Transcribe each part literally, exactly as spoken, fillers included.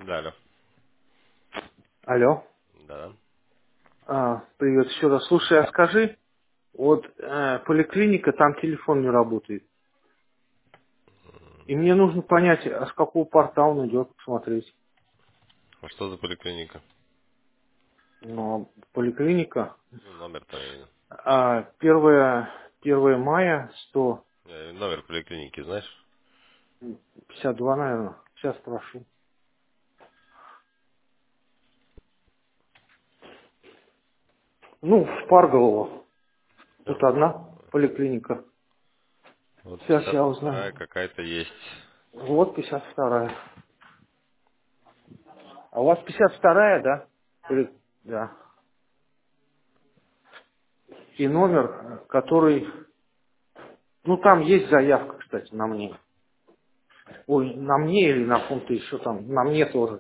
Да, алло. Алло. Да. А, привет еще раз. Слушай, а скажи, вот э, поликлиника, там телефон не работает. И мне нужно понять, а с какого порта он идет, посмотреть. А что за поликлиника? Но поликлиника, Ну, номер там, я имею в виду. а, первое, первое мая, сто Э, Номер поликлиники, знаешь? пятьдесят два, наверное. Сейчас спрошу. Ну, в Парголово. Да. Тут одна поликлиника. Вот Сейчас пятьдесят я вторая узнаю. какая-то есть. Вот пятьдесят вторая. А у вас пятьдесят вторая, да? Поли- Да. И номер, который... Ну, там есть заявка, кстати, на мне. Ой, на мне или на ком-то еще там. На мне тоже.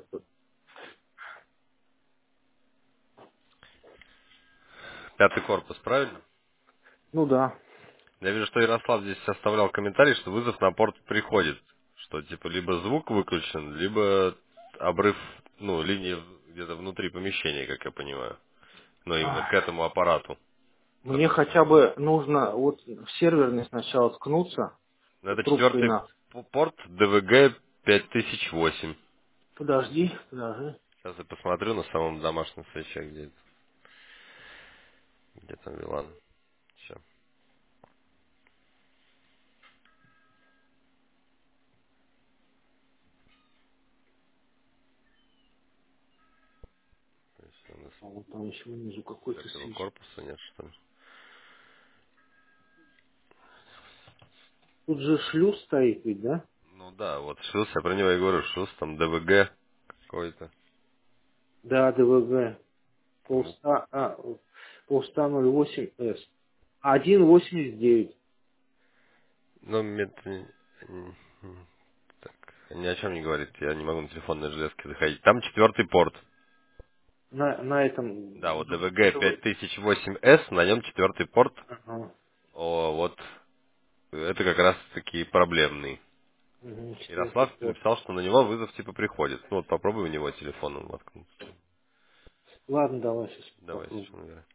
Пятый корпус, правильно? Ну да. Я вижу, что Ярослав здесь оставлял комментарий, что вызов на порт приходит. Что типа либо звук выключен, либо обрыв, ну, линии где-то внутри помещения, как я понимаю. Но именно к Ах, этому аппарату. мне Допустим. хотя бы нужно вот в серверный сначала ткнуться Ну, это трубкой четвертый на. п- порт ди ви джи пять тысяч восемь. Подожди, подожди. Сейчас я посмотрю на самом домашнем свече, где, это- где там Вилан. Все. То есть у нас А вот там еще внизу какой-то пятого свич. корпуса нет, что ли? Тут же шлюз стоит ведь, да? Ну да, вот шлюз, я про него и говорю, шлюз там ди ви джи какой-то. Да, ДВГ. Ну, Полста, а, полста ноль восемь С. один восемьдесят девять. ну, это не- м, м, так, ни о чем не говорит, я не могу на телефонной железке заходить. Там четвертый порт. На, на этом... Да, вот д- ди ви джи д- пять тысяч восемь эс, на нем четвертый порт. Ага. О, вот это как раз таки проблемный. Мгм, четвертый Ярослав порт. написал, что на него вызов типа приходит. Ну вот попробуй у него телефоном воткнуться. Ладно, давай сейчас Давай попробуем. сейчас.